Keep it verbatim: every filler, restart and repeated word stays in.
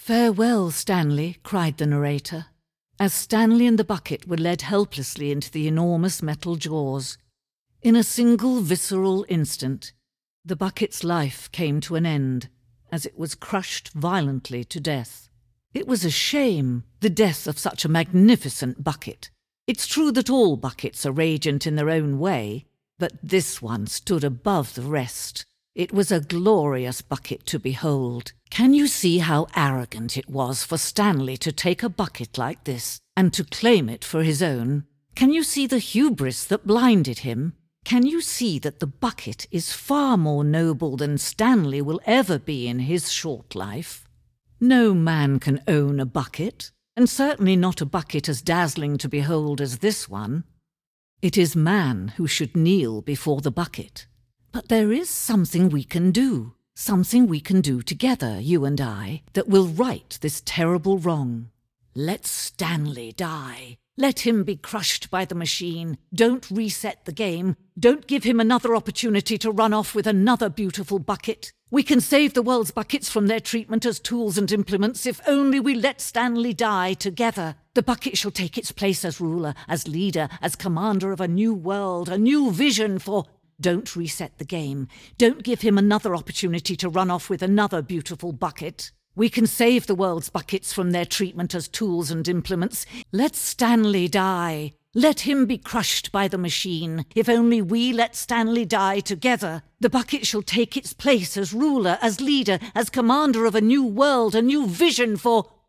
"Farewell, Stanley," cried the narrator, as Stanley and the bucket were led helplessly into the enormous metal jaws. In a single visceral instant, the bucket's life came to an end, as it was crushed violently to death. It was a shame, the death of such a magnificent bucket. It's true that all buckets are radiant in their own way, but this one stood above the rest. It was a glorious bucket to behold. Can you see how arrogant it was for Stanley to take a bucket like this and to claim it for his own? Can you see the hubris that blinded him? Can you see that the bucket is far more noble than Stanley will ever be in his short life? No man can own a bucket, and certainly not a bucket as dazzling to behold as this one. It is man who should kneel before the bucket. But there is something we can do, something we can do together, you and I, that will right this terrible wrong. Let Stanley die. Let him be crushed by the machine. Don't reset the game. Don't give him another opportunity to run off with another beautiful bucket. We can save the world's buckets from their treatment as tools and implements if only we let Stanley die together. The bucket shall take its place as ruler, as leader, as commander of a new world, a new vision for... Don't reset the game. Don't give him another opportunity to run off with another beautiful bucket. We can save the world's buckets from their treatment as tools and implements. Let Stanley die. Let him be crushed by the machine. If only we let Stanley die together, the bucket shall take its place as ruler, as leader, as commander of a new world, a new vision for...